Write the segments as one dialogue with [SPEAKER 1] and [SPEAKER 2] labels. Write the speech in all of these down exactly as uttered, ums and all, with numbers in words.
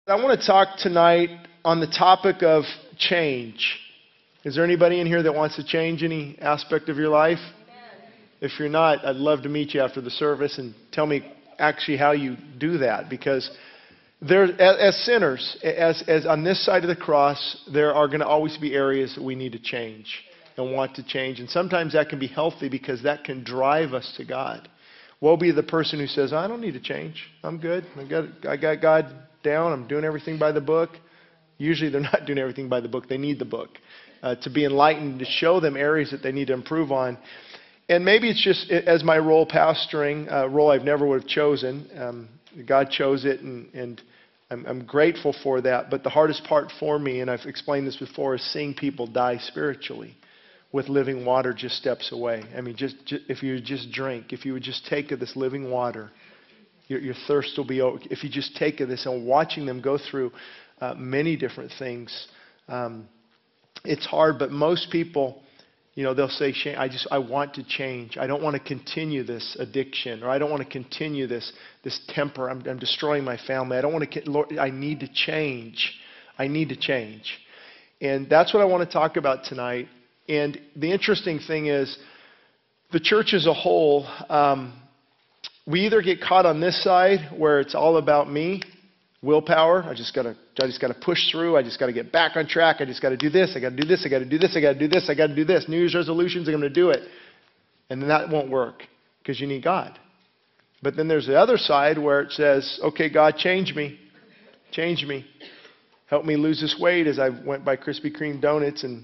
[SPEAKER 1] I want to talk tonight on the topic of change. Is there anybody in here that wants to change any aspect of your life? Amen. If you're not, I'd love to meet you after the service and tell me actually how you do that. Because there, as, as sinners, as, as on this side of the cross, there are going to always be areas that we need to change and want to change. And sometimes that can be healthy because that can drive us to God. Woe be the person who says, I don't need to change. I'm good. I got, I got God down. I'm doing everything by the book. Usually they're not doing everything by the book. They need the book uh, to be enlightened, to show them areas that they need to improve on. And maybe it's just as my role pastoring, a role I've never would have chosen. Um, God chose it, and, and I'm, I'm grateful for that. But the hardest part for me, and I've explained this before, is seeing people die spiritually with living water just steps away. I mean, just, just if you would just drink, if you would just take of this living water, Your, your thirst will be over. If you just take of this and watching them go through uh, many different things, um, it's hard. But most people, you know, they'll say, "Shane, I just I want to change. I don't want to continue this addiction, or I don't want to continue this this temper. I'm, I'm destroying my family. I don't want to. Lord, I need to change. I need to change." And that's what I want to talk about tonight. And the interesting thing is, the church as a whole. Um, We either get caught on this side where it's all about me, willpower. I just gotta, I just gotta push through. I just gotta get back on track. I just gotta do this. I gotta do this. I gotta do this. I gotta do this. I gotta do this. New Year's resolutions. I'm gonna do it, and then that won't work because you need God. But then there's the other side where it says, "Okay, God, change me, change me, help me lose this weight." As I went by Krispy Kreme donuts and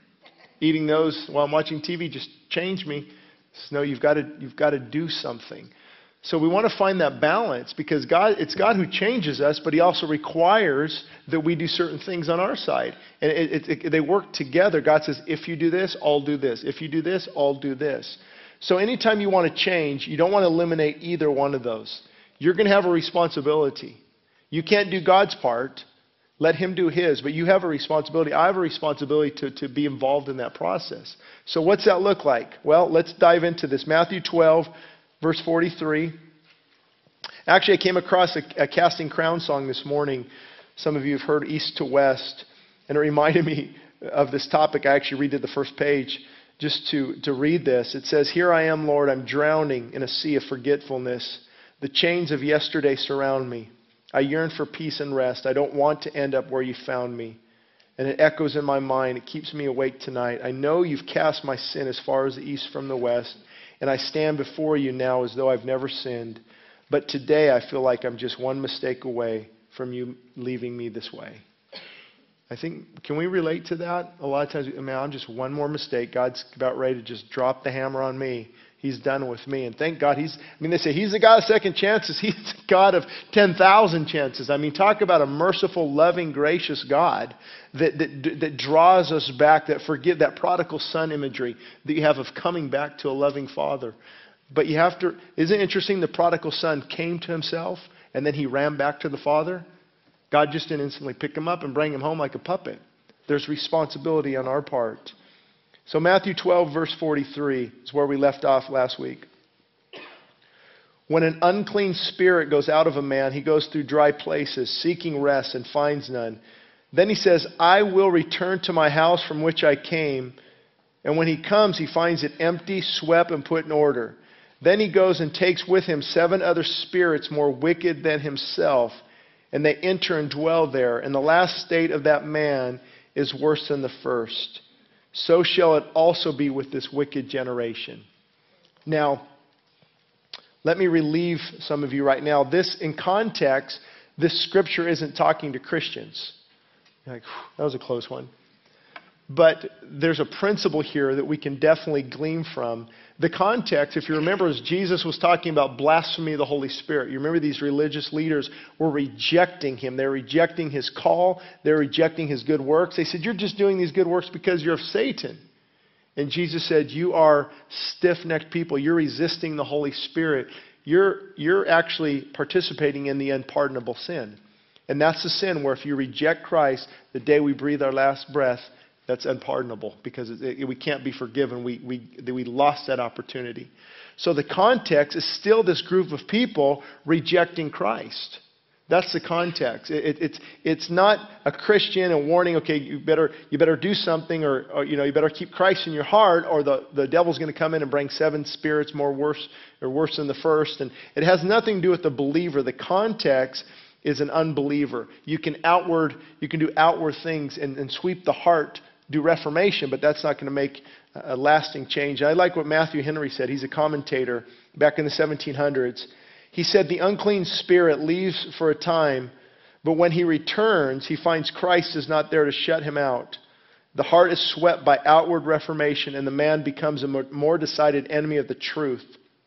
[SPEAKER 1] eating those while I'm watching T V, just change me. So, no, you've got to, you've got to do something. So we want to find that balance because God, it's God who changes us, but He also requires that we do certain things on our side. And it, it, it, they work together. God says, if you do this, I'll do this. If you do this, I'll do this. So anytime you want to change, you don't want to eliminate either one of those. You're going to have a responsibility. You can't do God's part. Let Him do His. But you have a responsibility. I have a responsibility to, to be involved in that process. So what's that look like? Well, let's dive into this. Matthew twelve. Verse forty-three. Actually, I came across a, a Casting Crown song this morning. Some of you have heard East to West. And it reminded me of this topic. I actually redid the first page just to, to read this. It says, "Here I am, Lord, I'm drowning in a sea of forgetfulness. The chains of yesterday surround me. I yearn for peace and rest. I don't want to end up where you found me. And it echoes in my mind. It keeps me awake tonight. I know you've cast my sin as far as the east from the west. And I stand before you now as though I've never sinned. But today I feel like I'm just one mistake away from you leaving me this way." I think, can we relate to that? A lot of times, I mean, I'm just one more mistake. God's about ready to just drop the hammer on me. He's done with me. And thank God he's, I mean, they say he's the God of second chances. He's the God of ten thousand chances. I mean, talk about a merciful, loving, gracious God that, that, that draws us back, that forgive that prodigal son imagery that you have of coming back to a loving father. But you have to, isn't it interesting? The prodigal son came to himself and then he ran back to the father. God just didn't instantly pick him up and bring him home like a puppet. There's responsibility on our part. So Matthew twelve, verse forty-three is where we left off last week. "When an unclean spirit goes out of a man, he goes through dry places, seeking rest and finds none. Then he says, I will return to my house from which I came. And when he comes, he finds it empty, swept, and put in order. Then he goes and takes with him seven other spirits more wicked than himself, and they enter and dwell there. And the last state of that man is worse than the first. So shall it also be with this wicked generation." Now, let me relieve some of you right now. This, in context, this scripture isn't talking to Christians. You're like, that was a close one. But there's a principle here that we can definitely glean from. The context, if you remember, is Jesus was talking about blasphemy of the Holy Spirit. You remember these religious leaders were rejecting Him. They're rejecting His call. They're rejecting His good works. They said, you're just doing these good works because you're of Satan. And Jesus said, you are stiff-necked people. You're resisting the Holy Spirit. You're, you're actually participating in the unpardonable sin. And that's the sin where if you reject Christ the day we breathe our last breath, that's unpardonable because it, it, we can't be forgiven. We, we, we lost that opportunity. So the context is still this group of people rejecting Christ. That's the context. It, it, it's it's not a Christian and warning. Okay, you better you better do something, or, or you know you better keep Christ in your heart, or the the devil's going to come in and bring seven spirits more worse or worse than the first. And it has nothing to do with the believer. The context is an unbeliever. You can outward you can do outward things and, and sweep the heart, do reformation, but that's not going to make a lasting change. I like what Matthew Henry said. He's a commentator back in the seventeen hundreds. He said, the unclean spirit leaves for a time, but when he returns, he finds Christ is not there to shut him out. The heart is swept by outward reformation, and the man becomes a more decided enemy of the truth.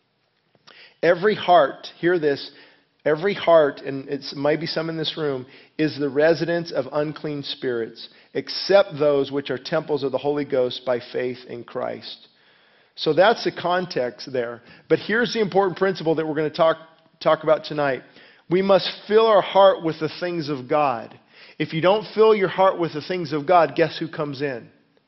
[SPEAKER 1] Every heart, hear this, every heart, and it might be some in this room, is the residence of unclean spirits, except those which are temples of the Holy Ghost by faith in Christ. So that's the context there. But here's the important principle that we're going to talk talk about tonight. We must fill our heart with the things of God. If you don't fill your heart with the things of God, guess who comes in?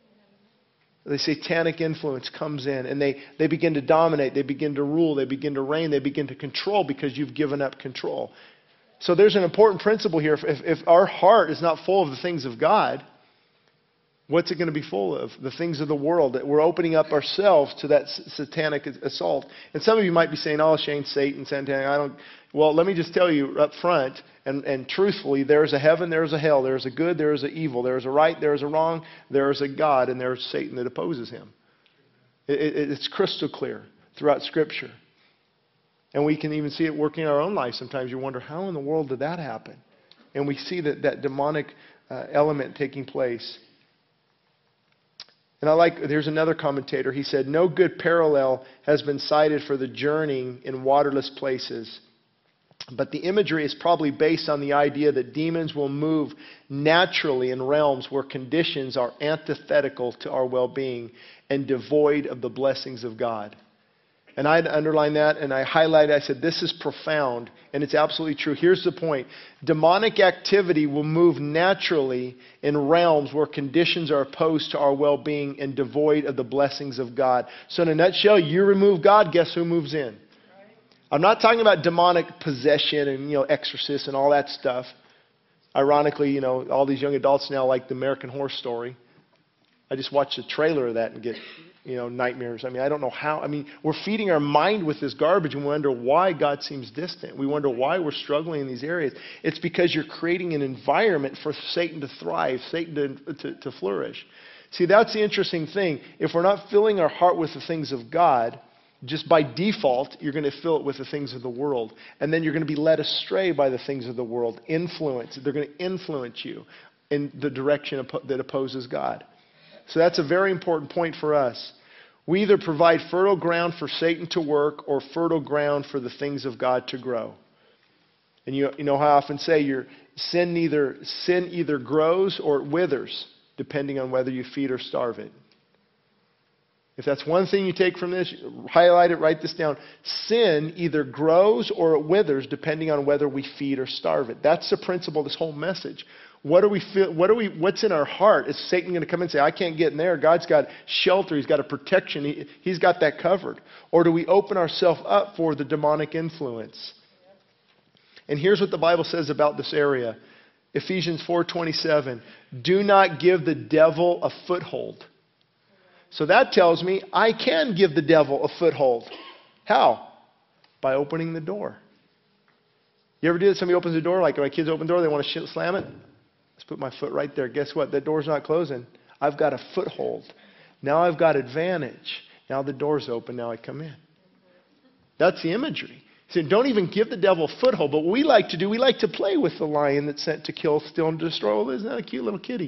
[SPEAKER 1] The satanic influence comes in, and they, they begin to dominate, they begin to rule, they begin to reign, they begin to control because you've given up control. So there's an important principle here. If, if our heart is not full of the things of God, what's it going to be full of? The things of the world. That we're opening up ourselves to that satanic assault. And some of you might be saying, oh, Shane, Satan, Satan, I don't... Well, let me just tell you up front, and, and truthfully, there's a heaven, there's a hell, there's a good, there's a evil, there's a right, there's a wrong, there's a God, and there's Satan that opposes him. It, it, it's crystal clear throughout Scripture. And we can even see it working in our own life. Sometimes you wonder, how in the world did that happen? And we see that, that demonic uh, element taking place. And I like, there's another commentator. He said, no good parallel has been cited for the journeying in waterless places. But the imagery is probably based on the idea that demons will move naturally in realms where conditions are antithetical to our well-being and devoid of the blessings of God. And I underlined that and I highlighted, I said, this is profound, and it's absolutely true. Here's the point. Demonic activity will move naturally in realms where conditions are opposed to our well-being and devoid of the blessings of God. So in a nutshell, you remove God, guess who moves in? I'm not talking about demonic possession and, you know, exorcists and all that stuff. Ironically, you know, all these young adults now like the American Horror Story. I just watched a trailer of that and get... you know, nightmares. I mean, I don't know how. I mean, we're feeding our mind with this garbage and we wonder why God seems distant. We wonder why we're struggling in these areas. It's because you're creating an environment for Satan to thrive, Satan to, to, to flourish. See, that's the interesting thing. If we're not filling our heart with the things of God, just by default, you're going to fill it with the things of the world. And then you're going to be led astray by the things of the world. Influence. They're going to influence you in the direction that opposes God. So that's a very important point for us. We either provide fertile ground for Satan to work or fertile ground for the things of God to grow. And you, you know how I often say your sin neither sin either grows or it withers, depending on whether you feed or starve it. If that's one thing you take from this, highlight it, write this down. Sin either grows or it withers, depending on whether we feed or starve it. That's the principle of this whole message. What do we feel? What do we? What's in our heart? Is Satan going to come and say, "I can't get in there"? God's got shelter. He's got a protection. He, he's got that covered. Or do we open ourselves up for the demonic influence? And here's what the Bible says about this area: Ephesians four twenty-seven. Do not give the devil a foothold. So that tells me I can give the devil a foothold. How? By opening the door. You ever do that? Somebody opens the door, like my kids open the door, they want to slam it. Let's put my foot right there. Guess what? That door's not closing. I've got a foothold. Now I've got advantage. Now the door's open. Now I come in. That's the imagery. So don't even give the devil a foothold. But what we like to do, we like to play with the lion that's sent to kill, steal, and destroy. Well, isn't that a cute little kitty?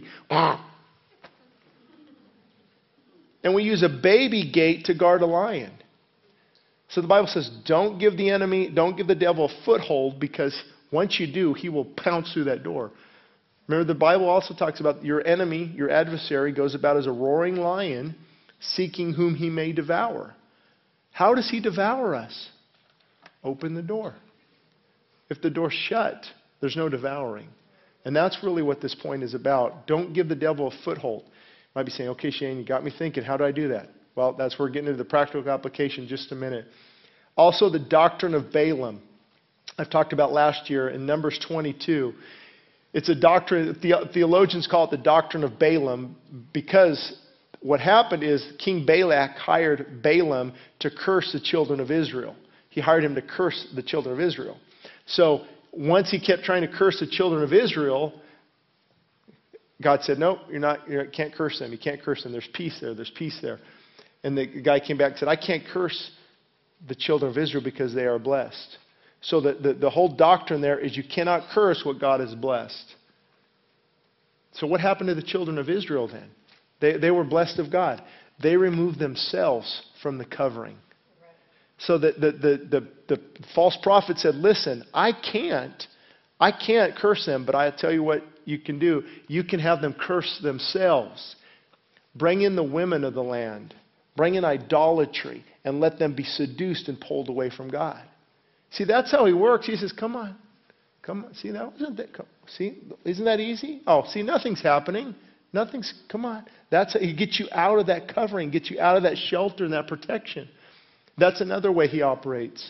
[SPEAKER 1] And we use a baby gate to guard a lion. So the Bible says, don't give the enemy, don't give the devil a foothold, because once you do, he will pounce through that door. Remember, the Bible also talks about your enemy, your adversary, goes about as a roaring lion, seeking whom he may devour. How does he devour us? Open the door. If the door's shut, there's no devouring. And that's really what this point is about. Don't give the devil a foothold. You might be saying, okay, Shane, you got me thinking. How do I do that? Well, that's where we're getting into the practical application in just a minute. Also, the doctrine of Balaam. I've talked about last year in Numbers twenty-two. It's a doctrine, the, theologians call it the doctrine of Balaam, because what happened is King Balak hired Balaam to curse the children of Israel. He hired him to curse the children of Israel. So once he kept trying to curse the children of Israel, God said, no, you're not, you can't curse them. You can't curse them. There's peace there. There's peace there. And the guy came back and said, I can't curse the children of Israel because they are blessed. So the, the, the whole doctrine there is you cannot curse what God has blessed. So what happened to the children of Israel then? They, they were blessed of God. They removed themselves from the covering. So that the, the, the, the false prophet said, listen, I can't, I can't curse them, but I tell you what you can do. You can have them curse themselves. Bring in the women of the land. Bring in idolatry and let them be seduced and pulled away from God. See, that's how he works. He says, come on. Come on. See, that wasn't that. Come, see, isn't that easy? Oh, see, nothing's happening. Nothing's, come on. That's how he gets you out of that covering, gets you out of that shelter and that protection. That's another way he operates.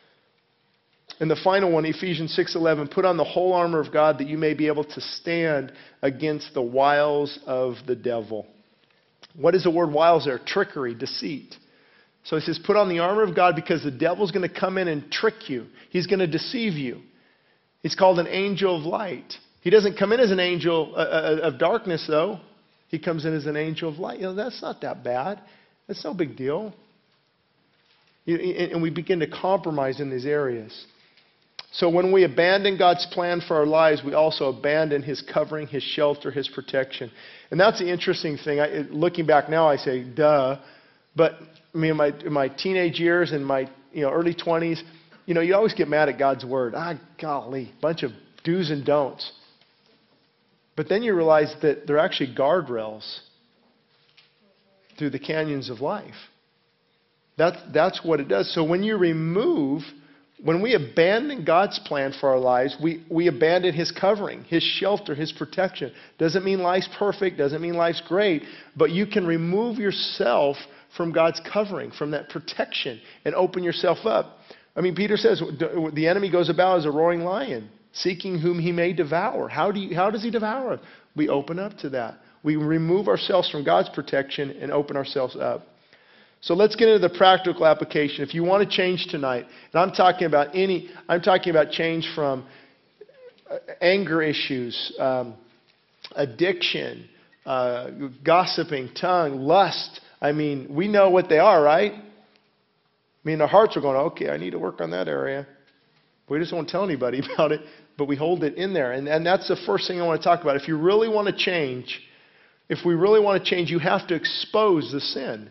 [SPEAKER 1] And the final one, Ephesians six eleven, put on the whole armor of God that you may be able to stand against the wiles of the devil. What is the word wiles there? Trickery, deceit. So he says, put on the armor of God because the devil's going to come in and trick you. He's going to deceive you. He's called an angel of light. He doesn't come in as an angel of darkness, though. He comes in as an angel of light. You know, that's not that bad. That's no big deal. And we begin to compromise in these areas. So when we abandon God's plan for our lives, we also abandon His covering, His shelter, His protection. And that's the interesting thing. I, looking back now, I say, duh. But I mean, in my, in my teenage years and my you know early twenties, you know, you always get mad at God's word. Ah, golly, bunch of do's and don'ts. But then you realize that they're actually guardrails through the canyons of life. That's, that's what it does. So when you remove, when we abandon God's plan for our lives, we, we abandon His covering, His shelter, His protection. Doesn't mean life's perfect, doesn't mean life's great, but you can remove yourself from God's covering, from that protection, and open yourself up. I mean, Peter says the enemy goes about as a roaring lion, seeking whom he may devour. How do you, how does he devour? We open up to that. We remove ourselves from God's protection and open ourselves up. So let's get into the practical application. If you want to change tonight, and I'm talking about any, I'm talking about change from anger issues, um, addiction, uh, gossiping, tongue, lust. I mean, we know what they are, right? I mean, our hearts are going, okay, I need to work on that area. We just won't tell anybody about it, but we hold it in there. And, and that's the first thing I want to talk about. If you really want to change, if we really want to change, you have to expose the sin.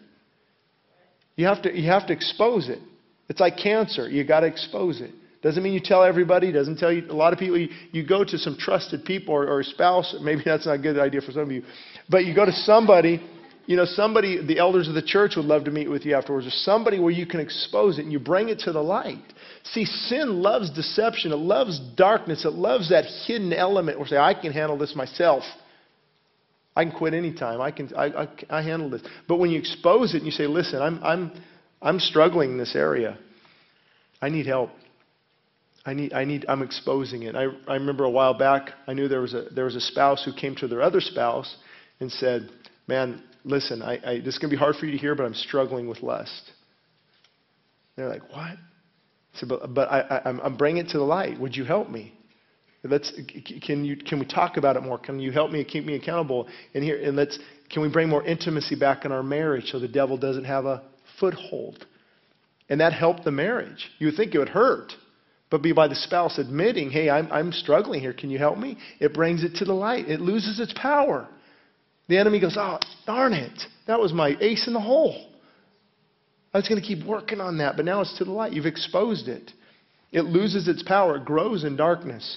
[SPEAKER 1] You have to, you have to expose it. It's like cancer. You got to expose it. Doesn't mean you tell everybody. Doesn't tell you. A lot of people, you, you go to some trusted people or, or a spouse. Maybe that's not a good idea for some of you. But you go to somebody, you know, somebody, the elders of the church would love to meet with you afterwards. Or somebody where you can expose it and you bring it to the light. See, sin loves deception. It loves darkness. It loves that hidden element where say, I can handle this myself. I can quit anytime. I can. I, I, I handle this. But when you expose it and you say, "Listen, I'm, I'm, I'm struggling in this area. I need help. I need. I need. I'm exposing it." I, I remember a while back, I knew there was a there was a spouse who came to their other spouse and said, "Man, listen, I, I, this is going to be hard for you to hear, but I'm struggling with lust." They're like, "What?" I said, "But, but I, I, I'm, I'm bringing it to the light. Would you help me? Let's, can you, can we talk about it more? Can you help me and keep me accountable? And here, and let's, can we bring more intimacy back in our marriage so the devil doesn't have a foothold?" And that helped the marriage. You would think it would hurt, but be by the spouse admitting, "Hey, I'm, I'm struggling here. Can you help me?" It brings it to the light. It loses its power. The enemy goes, "Oh, darn it. That was my ace in the hole. I was going to keep working on that, but now it's to the light. You've exposed it." It loses its power. It grows in darkness.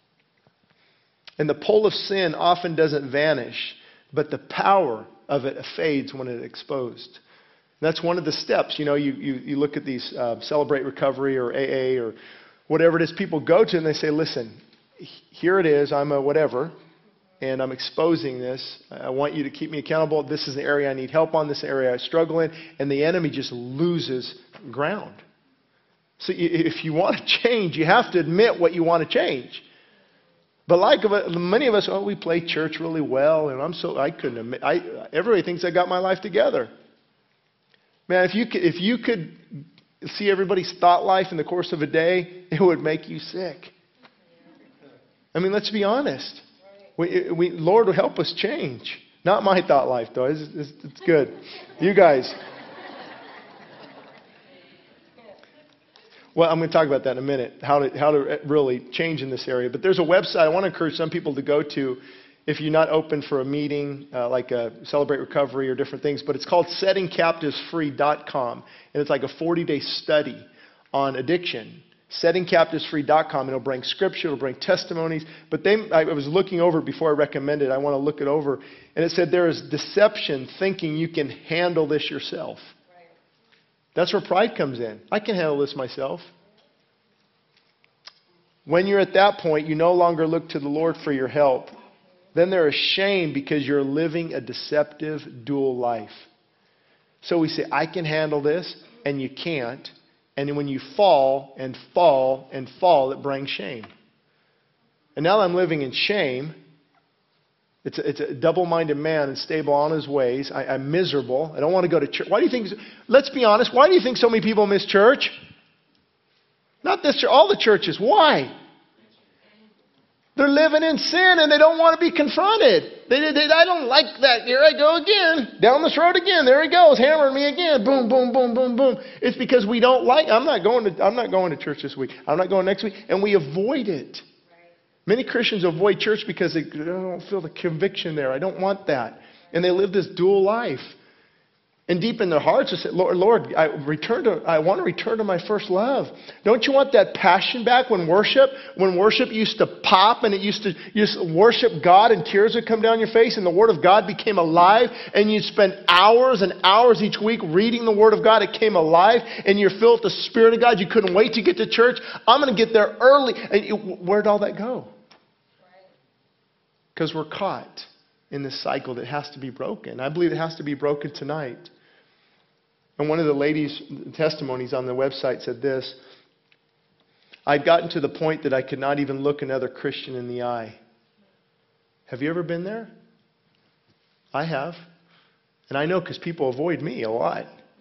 [SPEAKER 1] And the pull of sin often doesn't vanish, but the power of it fades when it's exposed. That's one of the steps. You know, you, you, you look at these uh, Celebrate Recovery or A A or whatever it is people go to and they say, "Listen, here it is. I'm a whatever, and I'm exposing this. I want you to keep me accountable. This is the area I need help on. This area I struggle in." And the enemy just loses ground. So if you want to change, you have to admit what you want to change. But like many of us, oh, we play church really well, and I'm so I couldn't admit. I everybody thinks I got my life together. Man, if you could, if you could see everybody's thought life in the course of a day, it would make you sick. I mean, let's be honest. We, we, Lord will help us change. Not my thought life, though. It's, it's, it's good. You guys. Well, I'm going to talk about that in a minute, how to, how to really change in this area. But there's a website I want to encourage some people to go to if you're not open for a meeting, uh, like a Celebrate Recovery or different things. But it's called setting captives free dot com. And it's like a forty-day study on addiction. setting captives free dot com. It'll bring scripture, it'll bring testimonies. But they, I was looking over it before I recommended it. I want to look it over. And it said there is deception thinking you can handle this yourself. That's where pride comes in. I can handle this myself. When you're at that point, you no longer look to the Lord for your help. Then there is shame because you're living a deceptive dual life. So we say, I can handle this, and you can't. And when you fall and fall and fall, it brings shame. And now that I'm living in shame, It's a, it's a double-minded man and stable on his ways. I, I'm miserable. I don't want to go to church. Why do you think, let's be honest, why do you think so many people miss church? Not this church, all the churches. Why? They're living in sin and they don't want to be confronted. They, they, I don't like that. Here I go again. Down this road again. There he goes, hammering me again. Boom, boom, boom, boom, boom. It's because we don't like, I'm not going to, I'm not going to church this week. I'm not going next week. And we avoid it. Many Christians avoid church because they don't feel the conviction there. I don't want that. And they live this dual life. And deep in their hearts, they say, Lord, Lord, I, return to, I want to return to my first love. Don't you want that passion back when worship, when worship used to pop and it used to, you used to worship God and tears would come down your face and the Word of God became alive and you'd spend hours and hours each week reading the Word of God. It came alive and you're filled with the Spirit of God. You couldn't wait to get to church. I'm going to get there early. And you, where'd all that go? Because we're caught in this cycle that has to be broken. I believe it has to be broken tonight. And one of the ladies' testimonies on the website said this: I'd gotten to the point that I could not even look another Christian in the eye. Have you ever been there? I have. And I know because people avoid me a lot.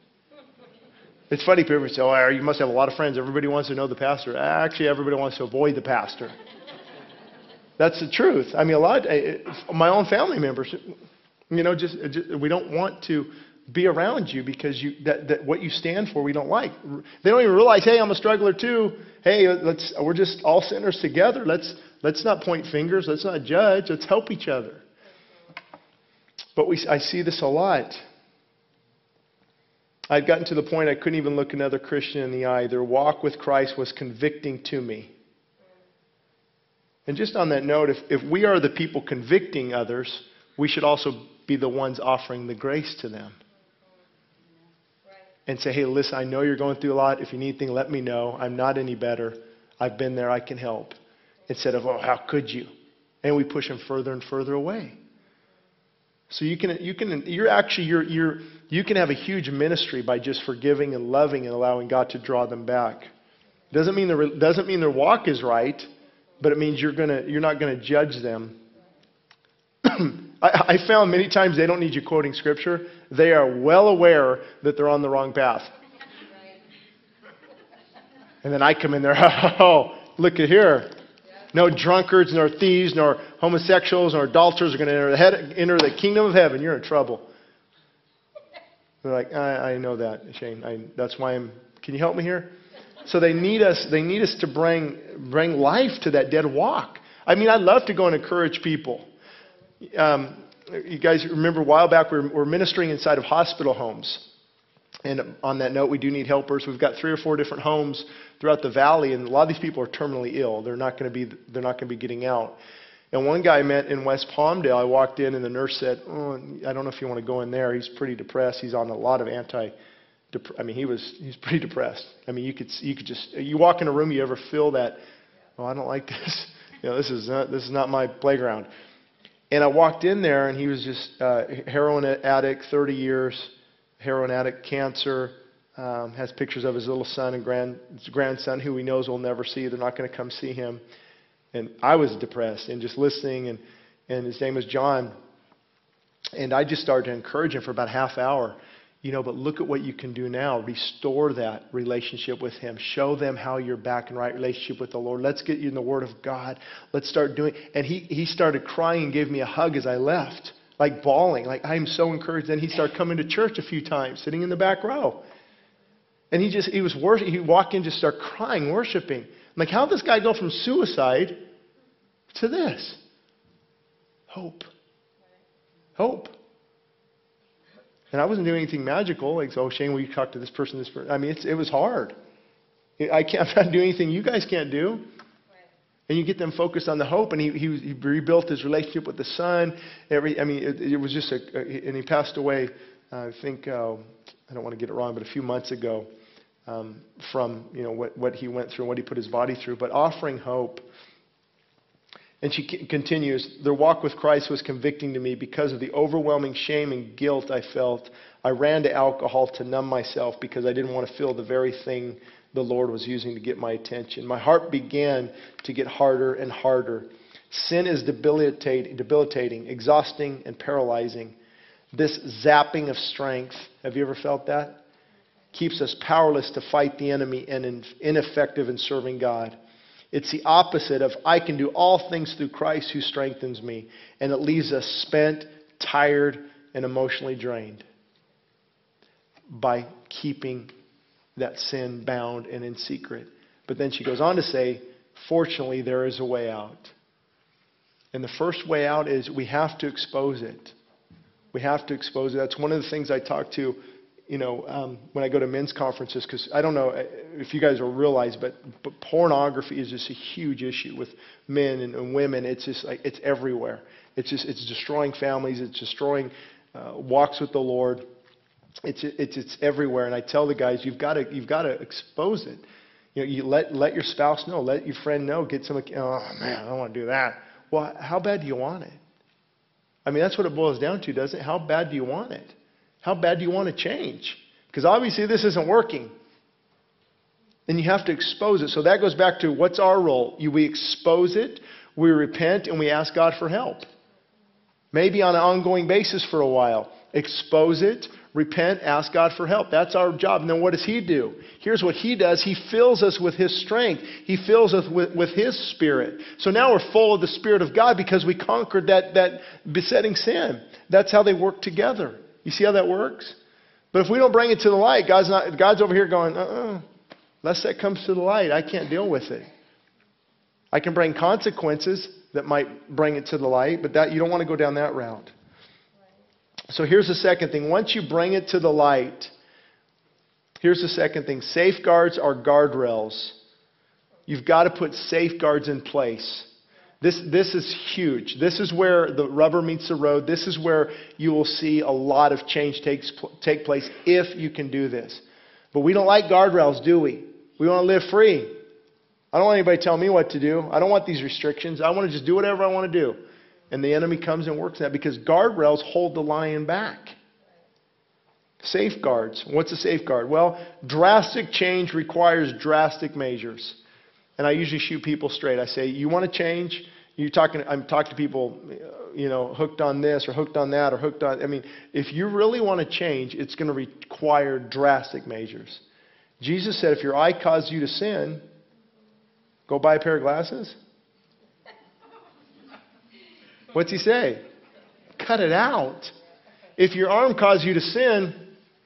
[SPEAKER 1] It's funny, people say, oh, you must have a lot of friends. Everybody wants to know the pastor. Actually, everybody wants to avoid the pastor. That's the truth. I mean, a lot of my own family members, you know, just, just we don't want to be around you because you that, that what you stand for we don't like. They don't even realize, hey, I'm a struggler too. Hey, let's we're just all sinners together. Let's let's not point fingers. Let's not judge. Let's help each other. But we I see this a lot. I'd gotten to the point I couldn't even look another Christian in the eye. Their walk with Christ was convicting to me. And just on that note, if, if we are the people convicting others, we should also be the ones offering the grace to them. And say, hey, listen, I know you're going through a lot. If you need anything, let me know. I'm not any better. I've been there. I can help. Instead of, oh, how could you? And we push them further and further away. So you can, you can, you're actually, you're, you're, you can have a huge ministry by just forgiving and loving and allowing God to draw them back. Doesn't mean their, doesn't mean their walk is right. But it means you're gonna you're not gonna judge them. I, I found many times they don't need you quoting scripture. They are well aware that they're on the wrong path. And then I come in there, oh, look at here. No drunkards, nor thieves, nor homosexuals, nor adulterers are going to enter the, head, enter the kingdom of heaven. You're in trouble. They're like, I, I know that, Shane. I, that's why I'm. Can you help me here? So they need us. They need us to bring bring life to that dead walk. I mean, I'd love to go and encourage people. Um, you guys remember a while back we were, we were ministering inside of hospital homes, and on that note, we do need helpers. We've got three or four different homes throughout the valley, and a lot of these people are terminally ill. They're not going to be. They're not going to be getting out. And one guy I met in West Palmdale. I walked in, and the nurse said, "Oh, I don't know if you want to go in there. He's pretty depressed. He's on a lot of anti." I mean, he was he's pretty depressed. I mean, you could you could just you walk in a room, you ever feel that? Oh, I don't like this. You know, this is not this is not my playground. And I walked in there, and he was just uh, heroin addict, thirty years, heroin addict, cancer, Um, has pictures of his little son and grand, his grandson who he knows will never see. They're not going to come see him. And I was depressed and just listening. And, and his name was John. And I just started to encourage him for about a half hour. You know, but look at what you can do now. Restore that relationship with him. Show them how you're back in right relationship with the Lord. Let's get you in the Word of God. Let's start doing. And he, he started crying and gave me a hug as I left. Like bawling. Like, I'm so encouraged. Then he started coming to church a few times, sitting in the back row. And he just, he was worshiping. He'd walk in, just start crying, worshiping. I'm like, how did this guy go from suicide to this? Hope. Hope. And I wasn't doing anything magical. Like, oh, Shane, will you talk to this person, this person? I mean, it's, it was hard. I can't, I'm not doing anything you guys can't do. And you get them focused on the hope. And he, he, he rebuilt his relationship with the son. Every, I mean, it, it was just a, a, and he passed away, uh, I think, uh, I don't want to get it wrong, but a few months ago. Um, from you know what, what he went through and what he put his body through, but offering hope. And she c- continues, their walk with Christ was convicting to me because of the overwhelming shame and guilt I felt. I ran to alcohol to numb myself because I didn't want to feel the very thing the Lord was using to get my attention. My heart began to get harder and harder. Sin is debilitating, debilitating, exhausting, and paralyzing. This zapping of strength, have you ever felt that? Keeps us powerless to fight the enemy and ineffective in serving God. It's the opposite of I can do all things through Christ who strengthens me. And it leaves us spent, tired, and emotionally drained by keeping that sin bound and in secret. But then she goes on to say, fortunately, there is a way out. And the first way out is we have to expose it. We have to expose it. That's one of the things I talk to You know, um, when I go to men's conferences, because I don't know if you guys will realize, but, but pornography is just a huge issue with men and, and women. It's just like it's everywhere. It's just it's destroying families. It's destroying uh, walks with the Lord. It's it's it's everywhere. And I tell the guys, you've got to you've got to expose it. You know, you let let your spouse know, let your friend know, get some. Oh man, I don't want to do that. Well, how bad do you want it? I mean, that's what it boils down to, doesn't it? How bad do you want it? How bad do you want to change? Because obviously this isn't working. And you have to expose it. So that goes back to what's our role? You, we expose it, we repent, and we ask God for help. Maybe on an ongoing basis for a while. Expose it, repent, ask God for help. That's our job. And then what does He do? Here's what He does. He fills us with His strength. He fills us with, with His Spirit. So now we're full of the Spirit of God because we conquered that, that besetting sin. That's how they work together. You see how that works? But if we don't bring it to the light, God's not. God's over here going, uh-uh. Unless that comes to the light, I can't deal with it. I can bring consequences that might bring it to the light, but that you don't want to go down that route. So here's the second thing. Once you bring it to the light, here's the second thing. Safeguards are guardrails. You've got to put safeguards in place. This, this is huge. This is where the rubber meets the road. This is where you will see a lot of change takes, take place if you can do this. But we don't like guardrails, do we? We want to live free. I don't want anybody telling me what to do. I don't want these restrictions. I want to just do whatever I want to do. And the enemy comes and works that because guardrails hold the lion back. Safeguards. What's a safeguard? Well, drastic change requires drastic measures. And I usually shoot people straight. I say, you want to change? You talking? I'm talking to people, you know, hooked on this or hooked on that or hooked on. I mean, if you really want to change, it's going to require drastic measures. Jesus said, if your eye causes you to sin, go buy a pair of glasses. What's He say? Cut it out. If your arm causes you to sin,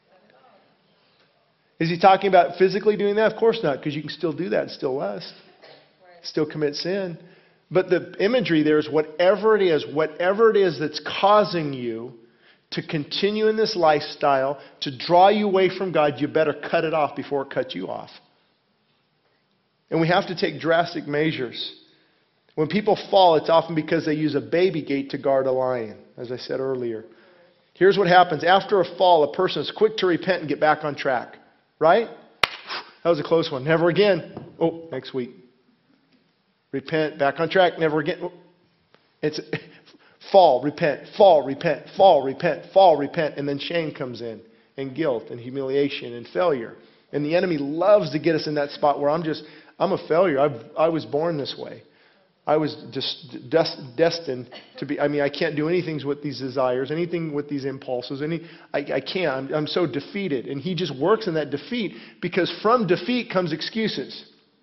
[SPEAKER 1] is He talking about physically doing that? Of course not, because you can still do that and still lust, still commit sin. But the imagery there is whatever it is, whatever it is that's causing you to continue in this lifestyle, to draw you away from God, you better cut it off before it cuts you off. And we have to take drastic measures. When people fall, it's often because they use a baby gate to guard a lion, as I said earlier. Here's what happens. After a fall, a person is quick to repent and get back on track. Right? That was a close one. Never again. Oh, next week. Repent, back on track, never again. Oh. It's fall, repent, fall, repent, fall, repent, fall, repent, and then shame comes in. and guilt and humiliation and failure. And the enemy loves to get us in that spot where I'm just, I'm a failure. I've, I was born this way. I was just des- destined to be, I mean, I can't do anything with these desires, anything with these impulses. Any, I, I can't. I'm, I'm so defeated. And he just works in that defeat because from defeat comes excuses.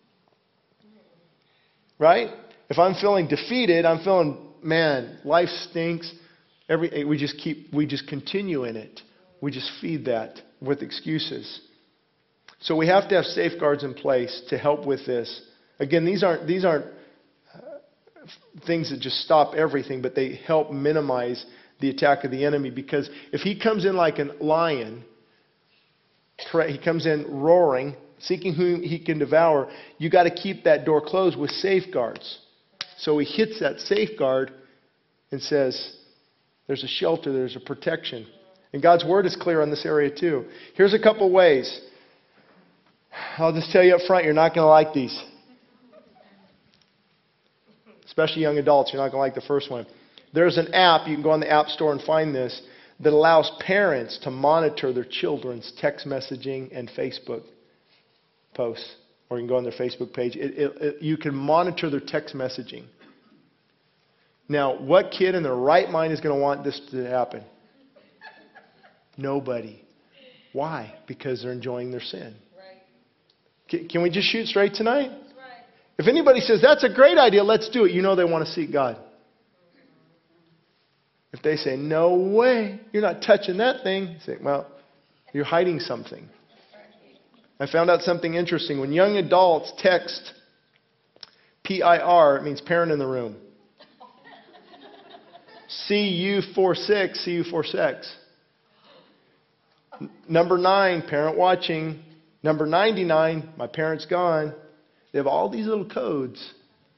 [SPEAKER 1] Right? If I'm feeling defeated, I'm feeling, man, life stinks. Every, we just keep, we just continue in it. We just feed that with excuses. So we have to have safeguards in place to help with this. Again, these aren't, these aren't things that just stop everything, but they help minimize the attack of the enemy. Because if he comes in like a lion, he comes in roaring, seeking whom he can devour, you got to keep that door closed with safeguards. So he hits that safeguard and says, there's a shelter, there's a protection. And God's word is clear on this area too. Here's a couple ways. I'll just tell you up front, you're not going to like these. Especially young adults, you're not going to like the first one. There's an app, you can go on the App Store and find this, that allows parents to monitor their children's text messaging and Facebook posts. Or you can go on their Facebook page. It, it, it, you can monitor their text messaging. Now, what kid in their right mind is going to want this to happen? Nobody. Why? Because they're enjoying their sin. Right. Can, can we just shoot straight tonight? If anybody says, that's a great idea, let's do it, you know they want to seek God. If they say, no way, you're not touching that thing, you say, well, you're hiding something. I found out something interesting. When young adults text P I R, it means parent in the room. C U forty-six, C U forty-six. Number nine, parent watching. Number ninety-nine, my parent's gone. They have all these little codes.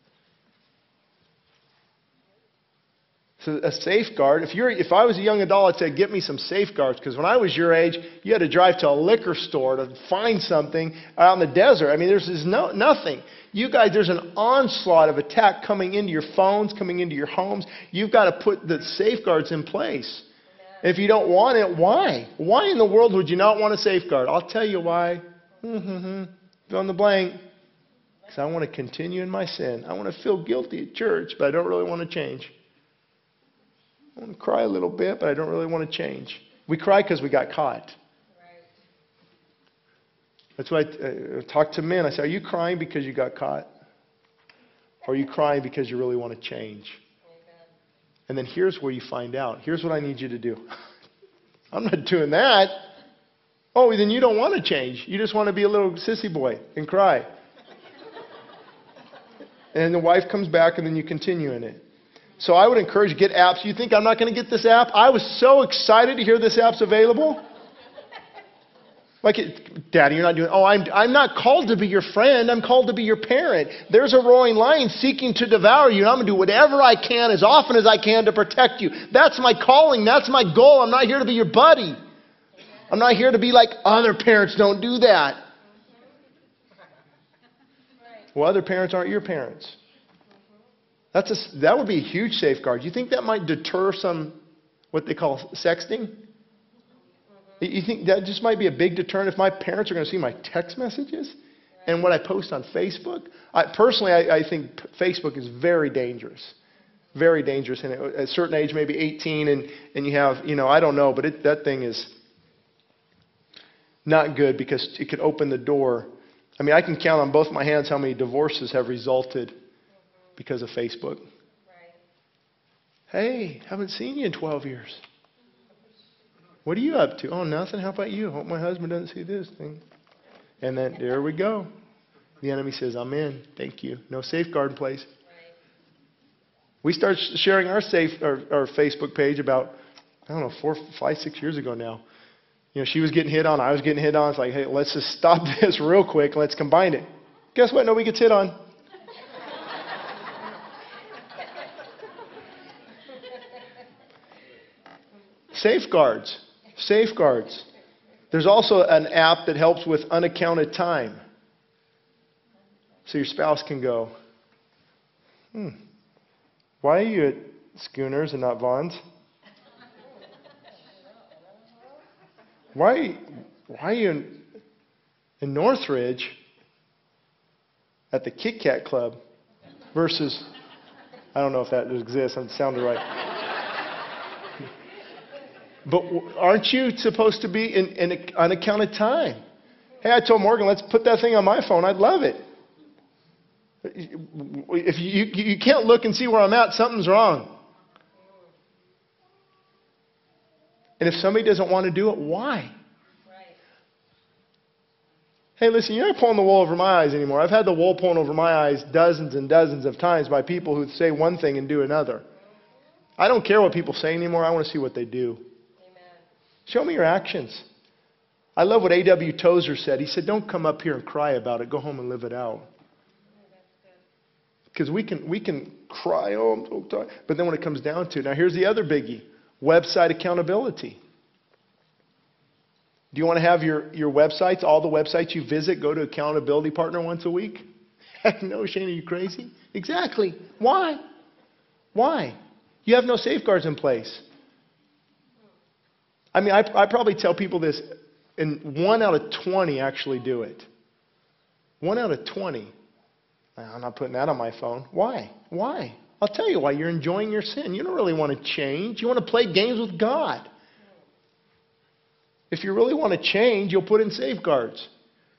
[SPEAKER 1] So a safeguard, if you're, if I was a young adult, I'd say, get me some safeguards. Because when I was your age, you had to drive to a liquor store to find something out in the desert. I mean, there's, there's no, nothing. You guys, there's an onslaught of attack coming into your phones, coming into your homes. You've got to put the safeguards in place. If you don't want it, why? Why in the world would you not want a safeguard? I'll tell you why. Mm-hmm. Fill in the blank. Because I want to continue in my sin. I want to feel guilty at church, but I don't really want to change. I want to cry a little bit, but I don't really want to change. We cry because we got caught. Right. That's why I uh, talk to men. I say, are you crying because you got caught? Or are you crying because you really want to change? Amen. And then here's where you find out. Here's what I need you to do. I'm not doing that. Oh, then you don't want to change. You just want to be a little sissy boy and cry. And the wife comes back and then you continue in it. So I would encourage you to get apps. You think I'm not going to get this app? I was so excited to hear this app's available. Like, Daddy, you're not doing, oh, I'm, I'm not called to be your friend. I'm called to be your parent. There's a roaring lion seeking to devour you. And I'm going to do whatever I can as often as I can to protect you. That's my calling. That's my goal. I'm not here to be your buddy. I'm not here to be like other parents don't do that. Well, other parents aren't your parents. That's a, that would be a huge safeguard. You think that might deter some, what they call sexting? You think that just might be a big deterrent if my parents are going to see my text messages and what I post on Facebook? I, personally, I, I think Facebook is very dangerous. Very dangerous. And at a certain age, maybe eighteen, and, and you have, you know, I don't know, but it, that thing is not good because it could open the door. I mean, I can count on both my hands how many divorces have resulted because of Facebook. Right. Hey, haven't seen you in twelve years. What are you up to? Oh, nothing. How about you? Hope my husband doesn't see this thing. And then there we go. The enemy says, I'm in. Thank you. No safeguard in place. Right. We started sharing our safe our, our Facebook page about, I don't know, four, five, six years ago now. You know, she was getting hit on. I was getting hit on. It's like, hey, let's just stop this real quick. Let's combine it. Guess what? Nobody gets hit on. Safeguards. Safeguards. There's also an app that helps with unaccounted time. So your spouse can go, hmm, why are you at Schooners and not Vaughn's? Why, why are you in, in Northridge at the Kit Kat Club versus, I don't know if that exists, it sounded right. But aren't you supposed to be in, in unaccounted time? Hey, I told Morgan, let's put that thing on my phone. I'd love it. If you, you, you can't look and see where I'm at, something's wrong. And if somebody doesn't want to do it, why? Right. Hey, listen, you're not pulling the wool over my eyes anymore. I've had the wool pulling over my eyes dozens and dozens of times by people who say one thing and do another. I don't care what people say anymore. I want to see what they do. Amen. Show me your actions. I love what A W Tozer said. He said, don't come up here and cry about it. Go home and live it out. Because we can, we can cry, oh, I'm so tired. But then when it comes down to it, now here's the other biggie. Website accountability. Do you want to have your, your websites, all the websites you visit, go to accountability partner once a week? Heck no, Shane, are you crazy? Exactly. Why? Why? You have no safeguards in place. I mean, I, I probably tell people this, and one out of twenty actually do it. One out of twenty. I'm not putting that on my phone. Why? Why? I'll tell you why. You're enjoying your sin. You don't really want to change. You want to play games with God. If you really want to change, you'll put in safeguards.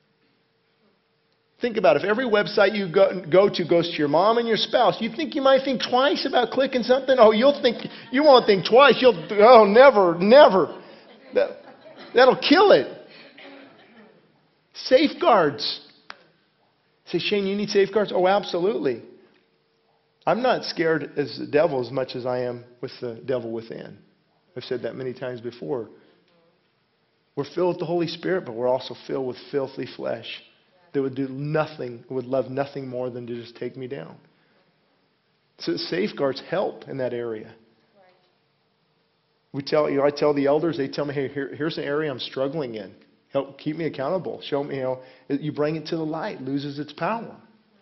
[SPEAKER 1] Think about it. If every website you go, go to goes to your mom and your spouse, you think you might think twice about clicking something? Oh, you'll think, you won't think twice. You'll, oh, never, never. That, that'll kill it. Safeguards. Say, Shane, you need safeguards? Oh, absolutely. I'm not scared as the devil as much as I am with the devil within. I've said that many times before. We're filled with the Holy Spirit, but we're also filled with filthy flesh that would do nothing, would love nothing more than to just take me down. So safeguards help in that area. We tell you know, I tell the elders, they tell me, hey, here, here's an area I'm struggling in. Help keep me accountable. Show me, you know, you bring it to the light, loses its power.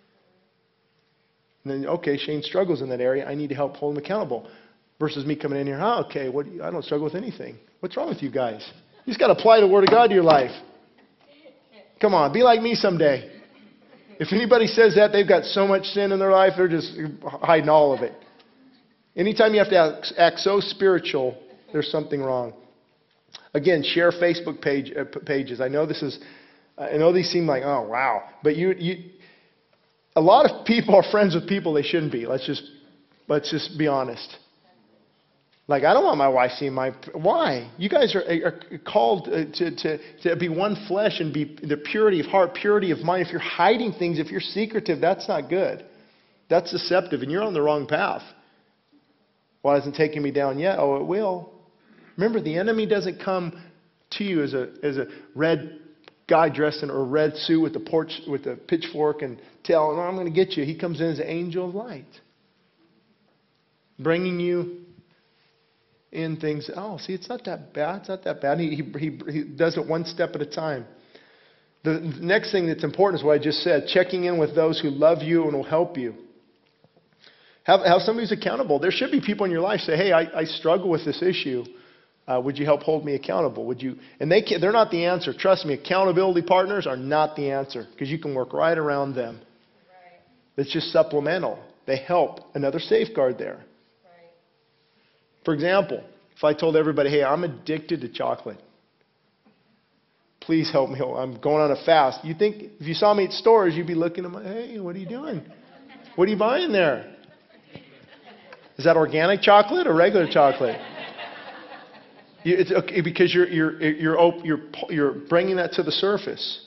[SPEAKER 1] And then, okay, Shane struggles in that area. I need to help hold him accountable. Versus me coming in here, oh, okay, what do you, I don't struggle with anything. What's wrong with you guys? You just got to apply the Word of God to your life. Come on, be like me someday. If anybody says that, they've got so much sin in their life, they're just hiding all of it. Anytime you have to act, act so spiritual, there's something wrong. Again, share Facebook page, uh, pages. I know this is, I know these seem like, oh, wow. But you, you, a lot of people are friends with people they shouldn't be. Let's just, let's just be honest. Like, I don't want my wife seeing my... Why? You guys are, are called to, to, to be one flesh and be the purity of heart, purity of mind. If you're hiding things, if you're secretive, that's not good. That's deceptive, and you're on the wrong path. Why isn't it taking me down yet? Oh, it will. Remember, the enemy doesn't come to you as a as a red guy dressed in a red suit with a porch with a pitchfork and tell him, oh, I'm going to get you. He comes in as an angel of light, bringing you in things. Oh, see, it's not that bad. It's not that bad. He he he, he does it one step at a time. The next thing that's important is what I just said: checking in with those who love you and will help you. Have have somebody who's accountable. There should be people in your life say, "Hey, I, I struggle with this issue. Uh, would you help hold me accountable? Would you?" And they can, they're not the answer. Trust me, accountability partners are not the answer because you can work right around them. Right. It's just supplemental. They help. Another safeguard there. Right. For example, if I told everybody, "Hey, I'm addicted to chocolate. Please help me. I'm going on a fast." You think if you saw me at stores, you'd be looking at me, "Hey, what are you doing? What are you buying there? Is that organic chocolate or regular chocolate?" It's okay because you're you're you're you're you're bringing that to the surface.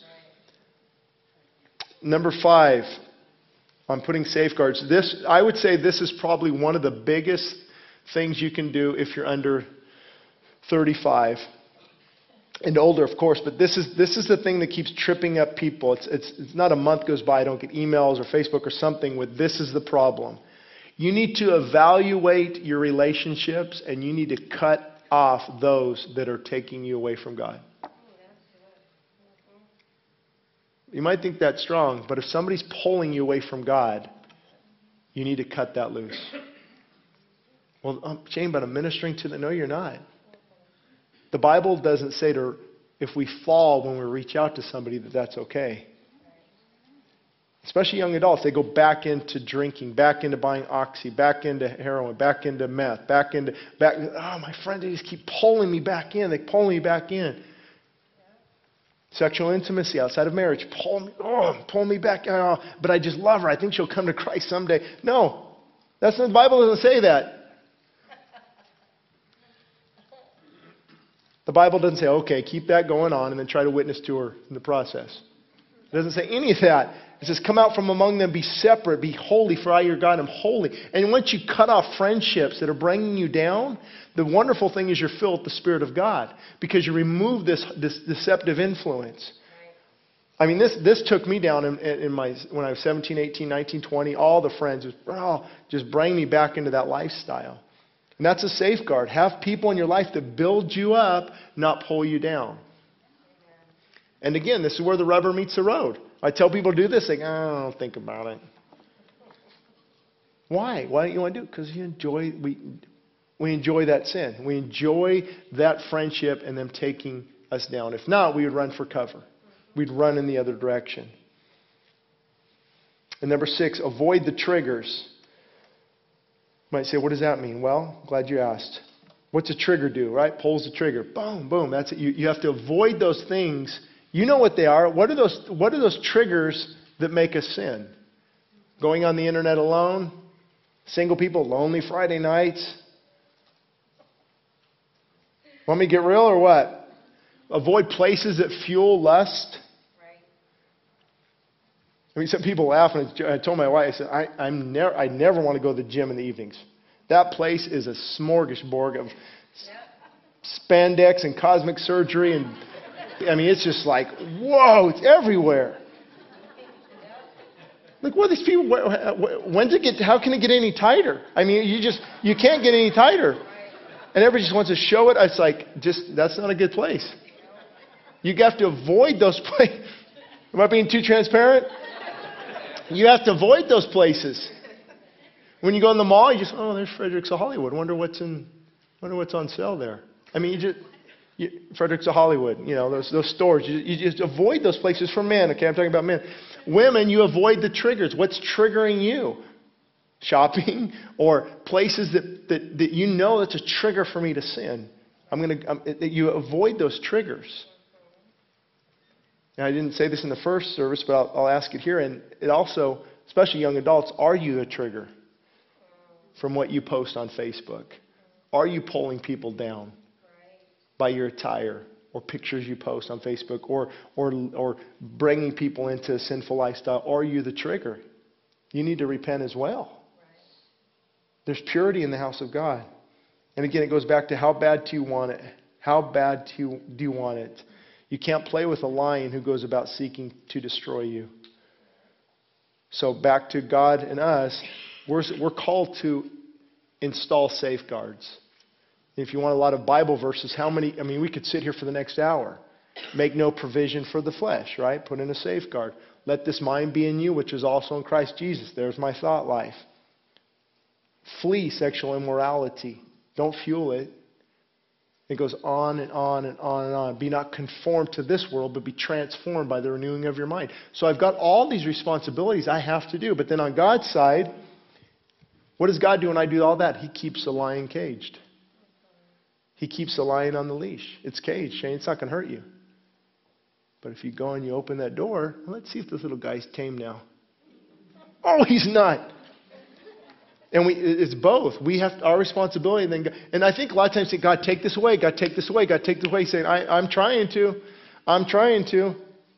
[SPEAKER 1] Number five, on putting safeguards. This I would say this is probably one of the biggest things you can do if you're under thirty-five and older, of course. But this is this is the thing that keeps tripping up people. It's it's it's not a month goes by I don't get emails or Facebook or something with this is the problem. You need to evaluate your relationships and you need to cut off those that are taking you away from God. You might think that's strong, but if somebody's pulling you away from God, you need to cut that loose. Well, um, Shane, but I'm ministering to them. No, you're not. The Bible doesn't say to if we fall when we reach out to somebody, that that's okay. Especially young adults, they go back into drinking, back into buying oxy, back into heroin, back into meth, back into, back, oh, my friends, they just keep pulling me back in. They pull me back in. Sexual intimacy outside of marriage, pull me, oh, pull me back. Oh, but I just love her. I think she'll come to Christ someday. No, that's not, the Bible doesn't say that. The Bible doesn't say, okay, keep that going on and then try to witness to her in the process. It doesn't say any of that. It says, come out from among them, be separate, be holy, for I, your God, am holy. And once you cut off friendships that are bringing you down, the wonderful thing is you're filled with the Spirit of God because you remove this, this deceptive influence. I mean, this this took me down in, in my when I was seventeen, eighteen, nineteen, twenty. All the friends just, oh, just bring me back into that lifestyle. And that's a safeguard. Have people in your life that build you up, not pull you down. And again, this is where the rubber meets the road. I tell people to do this, they go, oh, I don't think about it. Why? Why don't you want to do it? Because you enjoy, we, we enjoy that sin. We enjoy that friendship and them taking us down. If not, we would run for cover. We'd run in the other direction. And number six, avoid the triggers. You might say, what does that mean? Well, glad you asked. What's a trigger do, right? Pulls the trigger. Boom, boom. That's it. You, you have to avoid those things. You know what they are. What are those, what are those triggers that make us sin? Going on the internet alone? Single people, lonely Friday nights? Want me to get real or what? Avoid places that fuel lust? Right. I mean, some people laugh, and I told my wife, I said, I, I'm never, I never want to go to the gym in the evenings. That place is a smorgasbord of spandex and cosmic surgery and I mean, it's just like, whoa, it's everywhere. Like, what are these people, when's it get, how can it get any tighter? I mean, you just, you can't get any tighter. And everybody just wants to show it. It's like, just, that's not a good place. You have to avoid those places. Am I being too transparent? You have to avoid those places. When you go in the mall, you just, oh, there's Fredericks of Hollywood. Wonder what's in, wonder what's on sale there. I mean, you just, You, Fredericks of Hollywood, you know, those those stores. You, you just avoid those places for men. Okay, I'm talking about men. Women, you avoid the triggers. What's triggering you? Shopping or places that, that, that you know that's a trigger for me to sin. I'm gonna. I'm, you avoid those triggers. Now, I didn't say this in the first service, but I'll, I'll ask it here. And it also, especially young adults, are you the trigger from what you post on Facebook? Are you pulling people down by your attire or pictures you post on Facebook or or or bringing people into a sinful lifestyle? Or are you the trigger? You need to repent as well. There's purity in the house of God. And again, it goes back to how bad do you want it? How bad do you, do you want it? You can't play with a lion who goes about seeking to destroy you. So back to God and us, we're, we're called to install safeguards. If you want a lot of Bible verses, how many, I mean, we could sit here for the next hour. Make no provision for the flesh, right? Put in a safeguard. Let this mind be in you, which is also in Christ Jesus. There's my thought life. Flee sexual immorality. Don't fuel it. It goes on and on and on and on. Be not conformed to this world, but be transformed by the renewing of your mind. So I've got all these responsibilities I have to do. But then on God's side, what does God do when I do all that? He keeps the lion caged. He keeps the lion on the leash. It's caged, Shane. It's not going to hurt you. But if you go and you open that door, let's see if this little guy's tame now. Oh, he's not. And we, it's both. We have our responsibility. And, then, and I think a lot of times say, God, take this away. God, take this away. God, take this away. Saying, I, I'm trying to. I'm trying to.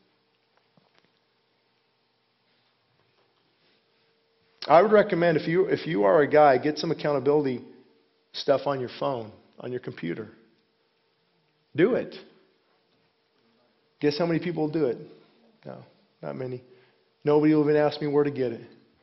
[SPEAKER 1] I would recommend if you if you are a guy, get some accountability stuff on your phone, on your computer. Do it. Guess how many people will do it? No, not many. Nobody will even ask me where to get it.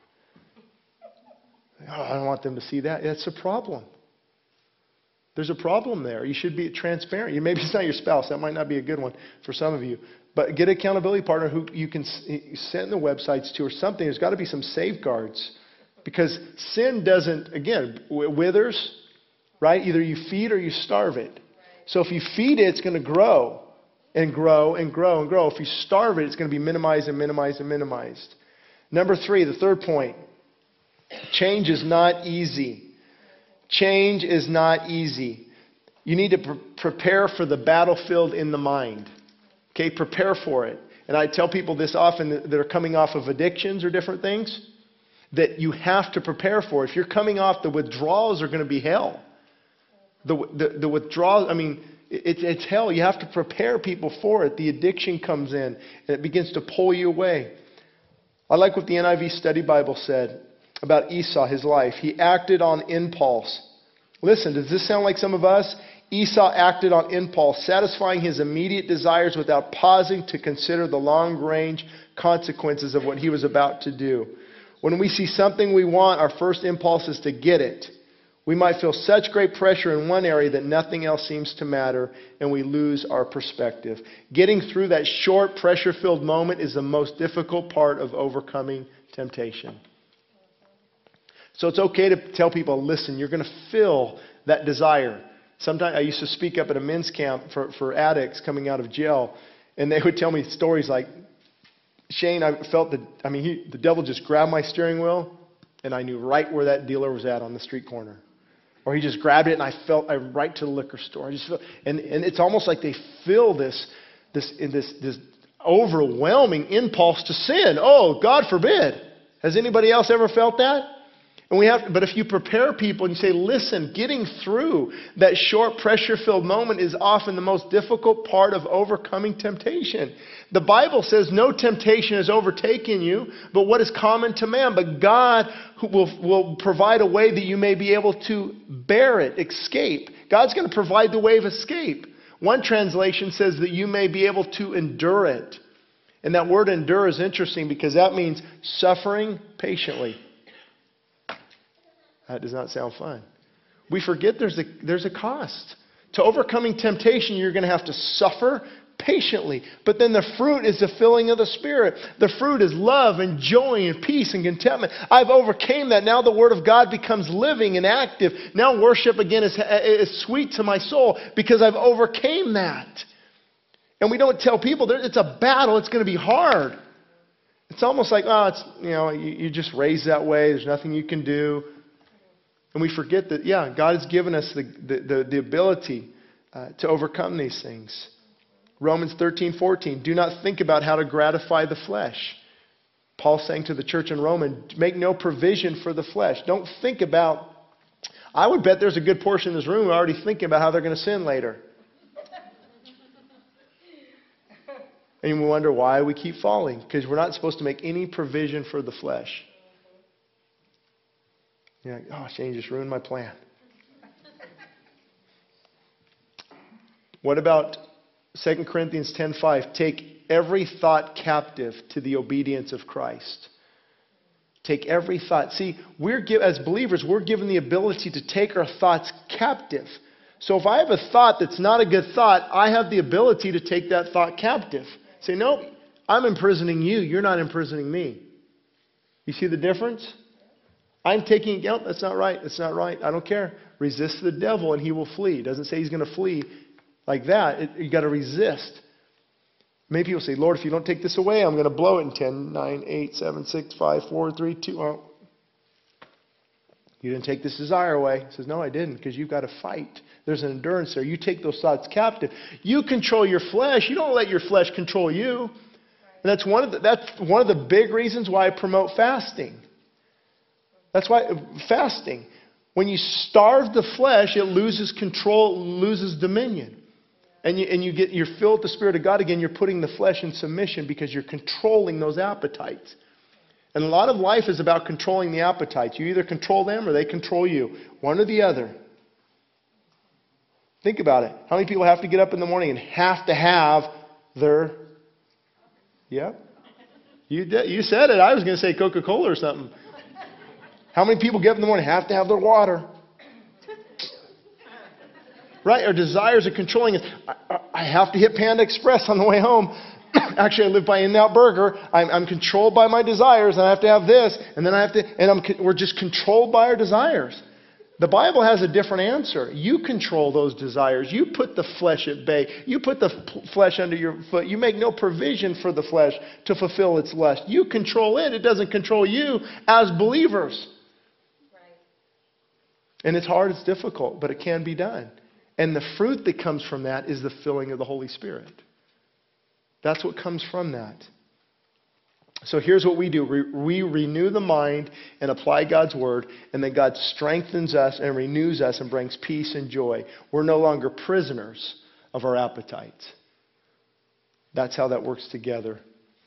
[SPEAKER 1] Oh, I don't want them to see that. That's a problem. There's a problem there. You should be transparent. You, maybe it's not your spouse. That might not be a good one for some of you. But get an accountability partner who you can send the websites to or something. There's got to be some safeguards. Because sin doesn't, again, withers, right? Either you feed or you starve it. So if you feed it, it's going to grow. and grow and grow and grow. If you starve it, it's going to be minimized and minimized and minimized. Number three, the third point. Change is not easy. Change is not easy. You need to pre- prepare for the battlefield in the mind. Okay, prepare for it. And I tell people this often that are coming off of addictions or different things, that you have to prepare for. If you're coming off, the withdrawals are going to be hell. The, the, the withdrawals, I mean, it, it's hell. You have to prepare people for it. The addiction comes in and it begins to pull you away. I like what the N I V Study Bible said about Esau, his life. He acted on impulse. Listen, does this sound like some of us? Esau acted on impulse, satisfying his immediate desires without pausing to consider the long-range consequences of what he was about to do. When we see something we want, our first impulse is to get it. We might feel such great pressure in one area that nothing else seems to matter, and we lose our perspective. Getting through that short, pressure-filled moment is the most difficult part of overcoming temptation. So it's okay to tell people, listen, you're going to feel that desire. Sometimes I used to speak up at a men's camp for, for addicts coming out of jail, and they would tell me stories like, Shane, I felt that, I mean, he, the devil just grabbed my steering wheel, and I knew right where that dealer was at on the street corner. Or he just grabbed it, and I felt I right to the liquor store. I just felt, and, and it's almost like they feel this, this, in this, this overwhelming impulse to sin. Oh, God forbid. Has anybody else ever felt that? And we have, but if you prepare people and you say, listen, getting through that short pressure-filled moment is often the most difficult part of overcoming temptation. The Bible says no temptation has overtaken you, but what is common to man. But God will, will provide a way that you may be able to bear it, escape. God's going to provide the way of escape. One translation says that you may be able to endure it. And that word endure is interesting because that means suffering patiently. That does not sound fun. We forget there's a, there's a cost. To overcoming temptation, you're going to have to suffer patiently. But then the fruit is the filling of the Spirit. The fruit is love and joy and peace and contentment. I've overcame that. Now the Word of God becomes living and active. Now worship again is, is sweet to my soul because I've overcame that. And we don't tell people it's a battle. It's going to be hard. It's almost like, oh, it's, you know, you, you just raised that way. There's nothing you can do. And we forget that, yeah, God has given us the, the, the, the ability uh, to overcome these things. Romans thirteen fourteen, do not think about how to gratify the flesh. Paul's saying to the church in Rome, make no provision for the flesh. Don't think about, I would bet there's a good portion of this room who are already thinking about how they're going to sin later. And we wonder why we keep falling. Because we're not supposed to make any provision for the flesh. You're like, oh, Shane just ruined my plan. What about Second Corinthians ten five? Take every thought captive to the obedience of Christ. Take every thought. See, we're give, as believers, we're given the ability to take our thoughts captive. So if I have a thought that's not a good thought, I have the ability to take that thought captive. Say, no, I'm imprisoning you. You're not imprisoning me. You see the difference? I'm taking, no, that's not right. That's not right. I don't care. Resist the devil and he will flee. It doesn't say he's going to flee like that. It, you got to resist. Many people say, Lord, if you don't take this away, I'm going to blow it in ten, nine, eight, seven, six, five, four, three, two. Oh, you didn't take this desire away. He says, no, I didn't, because you've got to fight. There's an endurance there. You take those thoughts captive. You control your flesh. You don't let your flesh control you. And that's one of the, that's one of the big reasons why I promote fasting. That's why fasting, when you starve the flesh, it loses control, loses dominion. And you, and you get, you're filled with the Spirit of God again. You're putting the flesh in submission because you're controlling those appetites. And a lot of life is about controlling the appetites. You either control them or they control you. One or the other. Think about it. How many people have to get up in the morning and have to have their... Yeah? You, did, you said it. I was going to say Coca-Cola or something. How many people get up in the morning and have to have their water? Right? Our desires are controlling us. I, I have to hit Panda Express on the way home. Actually, I live by In-N-Out Burger. I'm, I'm controlled by my desires, and I have to have this, and then I have to, and I'm, we're just controlled by our desires. The Bible has a different answer. You control those desires. You put the flesh at bay. You put the f- flesh under your foot. You make no provision for the flesh to fulfill its lust. You control it. It doesn't control you as believers. Right. And it's hard, it's difficult, but it can be done. And the fruit that comes from that is the filling of the Holy Spirit. That's what comes from that. So here's what we do. We renew the mind and apply God's word, and then God strengthens us and renews us and brings peace and joy. We're no longer prisoners of our appetites. That's how that works together.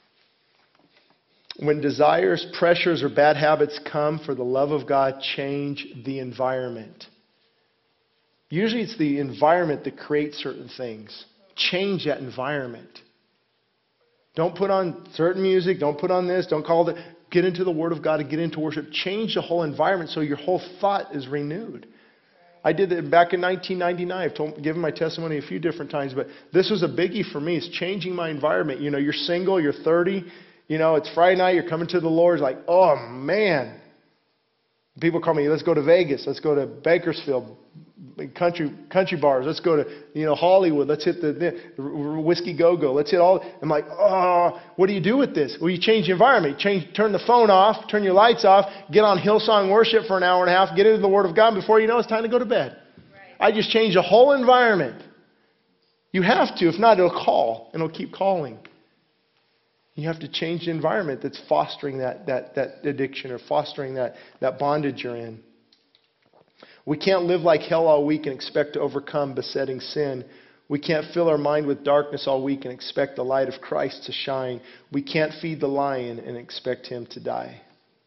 [SPEAKER 1] When desires, pressures, or bad habits come, for the love of God, change the environment. Usually it's the environment that creates certain things. Change that environment. Don't put on certain music. Don't put on this. Don't call it. Get into the Word of God and get into worship. Change the whole environment so your whole thought is renewed. I did it back in nineteen ninety-nine. I've told, given my testimony a few different times, but this was a biggie for me. It's changing my environment. You know, you're single, you're thirty. You know, it's Friday night. You're coming to the Lord. It's like, oh man. People call me. Let's go to Vegas. Let's go to Bakersfield. Country country bars. Let's go to, you know, Hollywood. Let's hit the, the Whiskey Go-Go. Let's hit all. I'm like, oh, what do you do with this? Well, you change the environment. You change, turn the phone off, turn your lights off, get on Hillsong worship for an hour and a half, get into the Word of God. Before you know, it's time to go to bed. Right. I just changed the whole environment. You have to. If not, it'll call, and it'll keep calling. You have to change the environment that's fostering that that that addiction or fostering that that bondage you're in. We can't live like hell all week and expect to overcome besetting sin. We can't fill our mind with darkness all week and expect the light of Christ to shine. We can't feed the lion and expect him to die.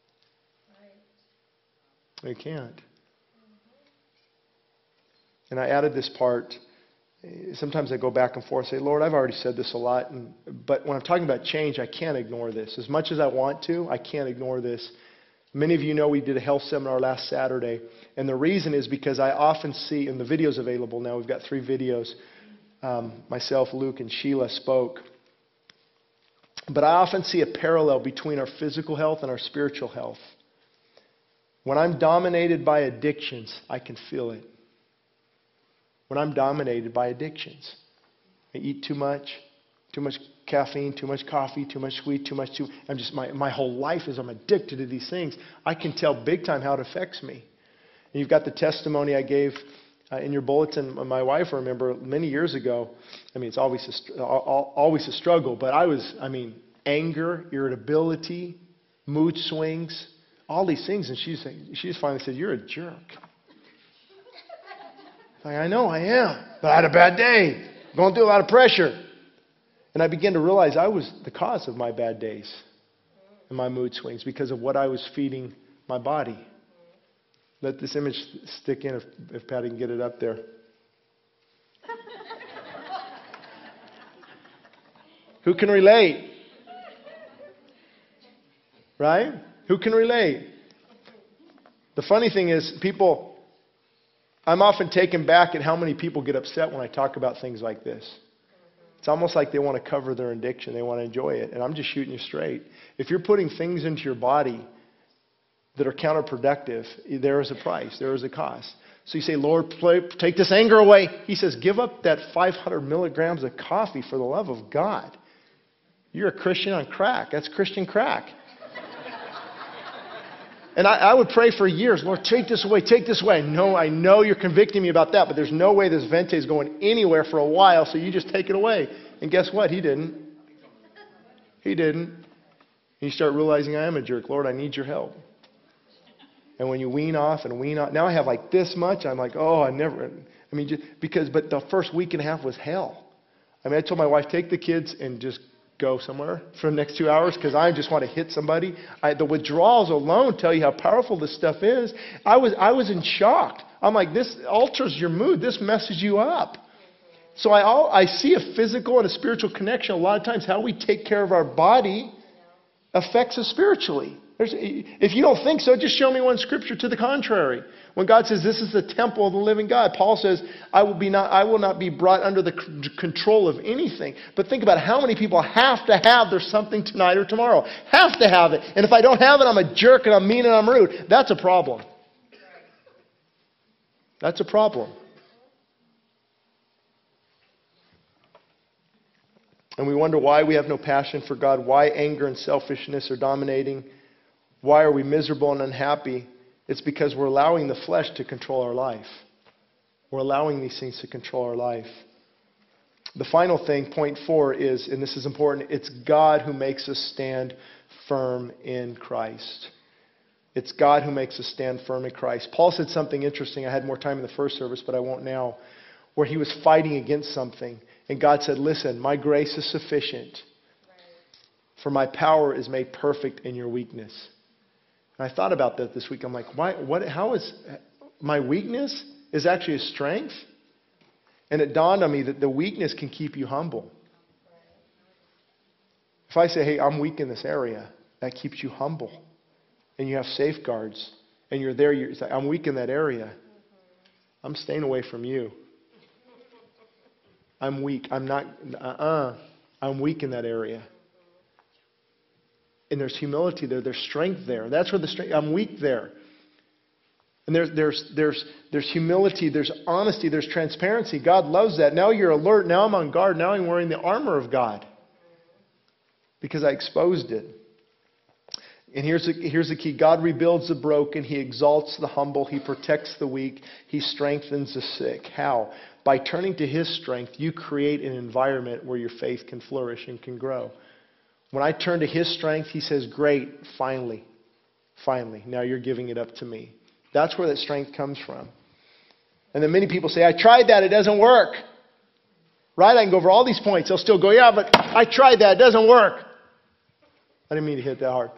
[SPEAKER 1] We can't. And I added this part. Sometimes I go back and forth and say, Lord, I've already said this a lot. And, but when I'm talking about change, I can't ignore this. As much as I want to, I can't ignore this. Many of you know we did a health seminar last Saturday. And the reason is because I often see, and the video's available now, we've got three videos. Um, myself, Luke, and Sheila spoke. But I often see a parallel between our physical health and our spiritual health. When I'm dominated by addictions, I can feel it. When I'm dominated by addictions, I eat too much, too much caffeine, too much coffee, too much sweet, too much too. I'm just my my whole life is I'm addicted to these things. I can tell big time how it affects me. And you've got the testimony I gave uh, in your bulletin. My wife, I remember many years ago. I mean, it's always a, always a struggle, but I was, I mean, anger, irritability, mood swings, all these things, and she's she just finally said, "You're a jerk." Like, I know I am, but I had a bad day, going through a lot of pressure. And I began to realize I was the cause of my bad days and my mood swings because of what I was feeding my body. Let this image stick in if, if Patty can get it up there. Who can relate? Right? Who can relate? The funny thing is, people... I'm often taken back at how many people get upset when I talk about things like this. It's almost like they want to cover their addiction. They want to enjoy it. And I'm just shooting you straight. If you're putting things into your body that are counterproductive, there is a price. There is a cost. So you say, Lord, play, take this anger away. He says, give up that five hundred milligrams of coffee for the love of God. You're a Christian on crack. That's Christian crack. And I, I would pray for years, Lord, take this away, take this away. No, I know you're convicting me about that, but there's no way this Vente is going anywhere for a while, so you just take it away. And guess what? He didn't. He didn't. And you start realizing I am a jerk. Lord, I need your help. And when you wean off and wean off, now I have like this much. I'm like, oh, I never, I mean, just because, but the first week and a half was hell. I mean, I told my wife, take the kids and just go somewhere for the next two hours because I just want to hit somebody. I, the withdrawals alone tell you how powerful this stuff is. I was I was in shock. I'm like, this alters your mood. This messes you up. So I all, I see a physical and a spiritual connection. A lot of times how we take care of our body affects us spiritually. There's, if you don't think so, just show me one scripture to the contrary. When God says this is the temple of the living God, Paul says, I will be not, I will not be brought under the c- control of anything. But think about how many people have to have there's something tonight or tomorrow. Have to have it. And if I don't have it, I'm a jerk and I'm mean and I'm rude. That's a problem. That's a problem. And we wonder why we have no passion for God, why anger and selfishness are dominating, why are we miserable and unhappy. It's because we're allowing the flesh to control our life. We're allowing these things to control our life. The final thing, point four, is, and this is important, it's God who makes us stand firm in Christ. It's God who makes us stand firm in Christ. Paul said something interesting. I had more time in the first service, but I won't now, where he was fighting against something. And God said, listen, my grace is sufficient, for my power is made perfect in your weakness. And I thought about that this week. I'm like, why? What? How is my weakness is actually a strength? And it dawned on me that the weakness can keep you humble. If I say, hey, I'm weak in this area, that keeps you humble. And you have safeguards. And you're there, you're like, I'm weak in that area. I'm staying away from you. I'm weak. I'm not, uh-uh. I'm weak in that area. And there's humility there. There's strength there. That's where the strength, I'm weak there. And there's, there's, there's, there's humility. There's honesty. There's transparency. God loves that. Now you're alert. Now I'm on guard. Now I'm wearing the armor of God. Because I exposed it. And here's the, here's the key. God rebuilds the broken. He exalts the humble. He protects the weak. He strengthens the sick. How? By turning to His strength, you create an environment where your faith can flourish and can grow. When I turn to His strength, He says, great, finally, finally, now you're giving it up to me. That's where that strength comes from. And then many people say, I tried that, it doesn't work. Right? I can go over all these points. They'll still go, yeah, but I tried that, it doesn't work. I didn't mean to hit that hard.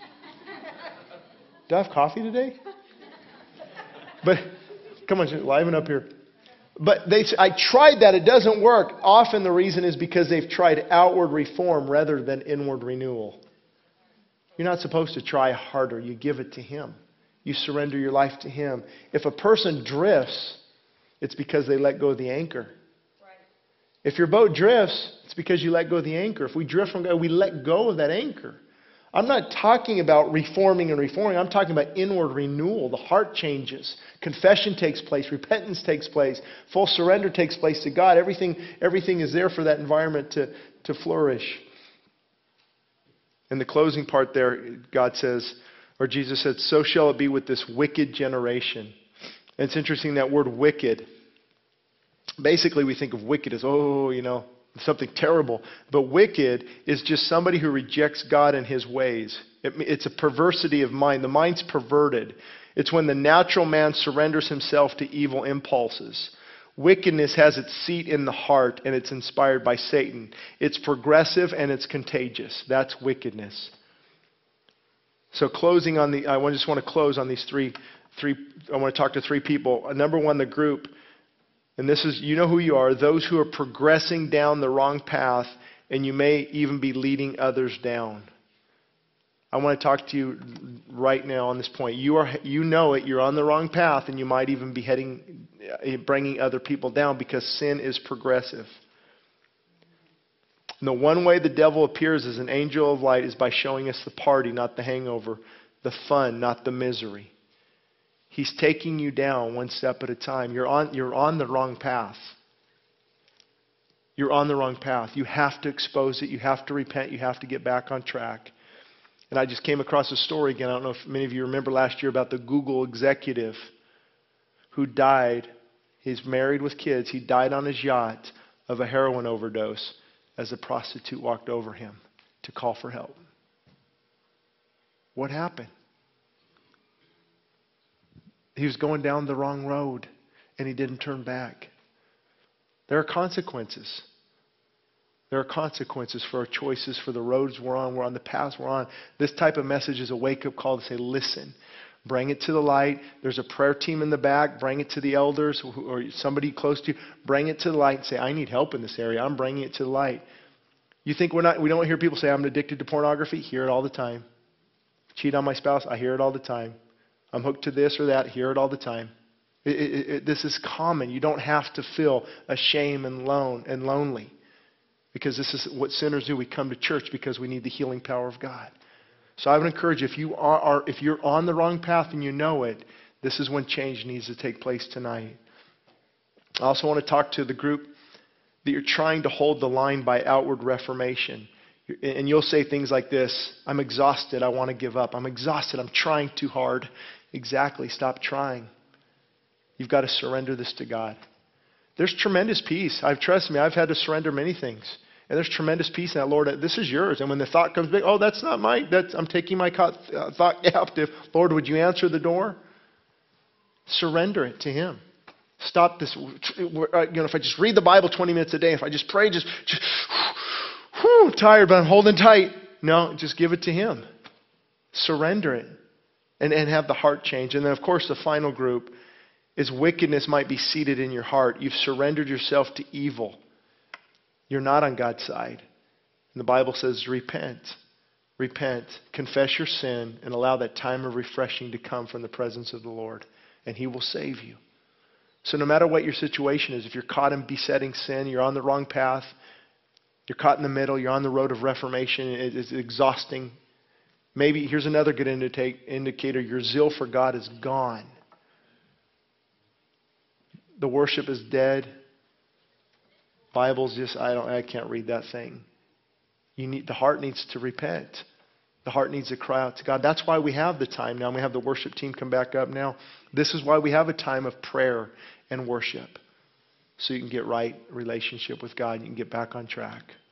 [SPEAKER 1] Do I have coffee today? But, come on, liven up here. But they say, I tried that, it doesn't work. Often the reason is because they've tried outward reform rather than inward renewal. You're not supposed to try harder. You give it to Him. You surrender your life to Him. If a person drifts, it's because they let go of the anchor. Right. If your boat drifts, it's because you let go of the anchor. If we drift from God, we let go of that anchor. I'm not talking about reforming and reforming. I'm talking about inward renewal. The heart changes. Confession takes place. Repentance takes place. Full surrender takes place to God. Everything, everything is there for that environment to, to flourish. In the closing part there, God says, or Jesus said, so shall it be with this wicked generation. And it's interesting, that word wicked. Basically, we think of wicked as, oh, you know, something terrible. But wicked is just somebody who rejects God and His ways. It, it's a perversity of mind. The mind's perverted. It's when the natural man surrenders himself to evil impulses. Wickedness has its seat in the heart, and it's inspired by Satan. It's progressive and it's contagious. That's wickedness. So closing on the, I just want to close on these three, three, I want to talk to three people. Number one, the group. And this is, you know who you are, those who are progressing down the wrong path, and you may even be leading others down. I want to talk to you right now on this point. You are, you know it, you're on the wrong path, and you might even be heading, bringing other people down because sin is progressive. And the one way the devil appears as an angel of light is by showing us the party, not the hangover, the fun, not the misery. He's taking you down one step at a time. You're on, you're on the wrong path. You're on the wrong path. You have to expose it. You have to repent. You have to get back on track. And I just came across a story again. I don't know if many of you remember last year about the Google executive who died. He's married with kids. He died on his yacht of a heroin overdose as a prostitute walked over him to call for help. What happened? He was going down the wrong road, and he didn't turn back. There are consequences. There are consequences for our choices, for the roads we're on, we're on the paths we're on. This type of message is a wake-up call to say, listen, bring it to the light. There's a prayer team in the back. Bring it to the elders or somebody close to you. Bring it to the light and say, I need help in this area. I'm bringing it to the light. You think we're not? We don't hear people say, I'm addicted to pornography? Hear it all the time. Cheat on my spouse? I hear it all the time. I'm hooked to this or that. Hear it all the time. It, it, it, this is common. You don't have to feel ashamed and lone and lonely, because this is what sinners do. We come to church because we need the healing power of God. So I would encourage you, if you are, are if you're on the wrong path and you know it, This is when change needs to take place tonight. I also want to talk to the group that you're trying to hold the line by outward reformation. And you'll say things like this: I'm exhausted, I want to give up. I'm exhausted, I'm trying too hard. Exactly, stop trying. You've got to surrender this to God. There's tremendous peace. I've trust me, I've had to surrender many things. And there's tremendous peace in that. Lord, this is yours. And when the thought comes back, oh, that's not mine. That's, I'm taking my thought captive. Lord, would you answer the door? Surrender it to Him. Stop this. You know, if I just read the Bible twenty minutes a day, if I just pray, just, just whew, I'm tired, but I'm holding tight. No, just give it to Him. Surrender it. And, and have the heart change. And then, of course, the final group is wickedness might be seated in your heart. You've surrendered yourself to evil. You're not on God's side. And the Bible says, repent. Repent. Confess your sin and allow that time of refreshing to come from the presence of the Lord. And He will save you. So no matter what your situation is, if you're caught in besetting sin, you're on the wrong path, you're caught in the middle, you're on the road of reformation, it is exhausting. Maybe, here's another good indicator, your zeal for God is gone. The worship is dead. Bible's just, I don't, I can't read that thing. You need, the heart needs to repent. The heart needs to cry out to God. That's why we have the time now. We have the worship team come back up now. This is why we have a time of prayer and worship. So you can get right relationship with God and you can get back on track.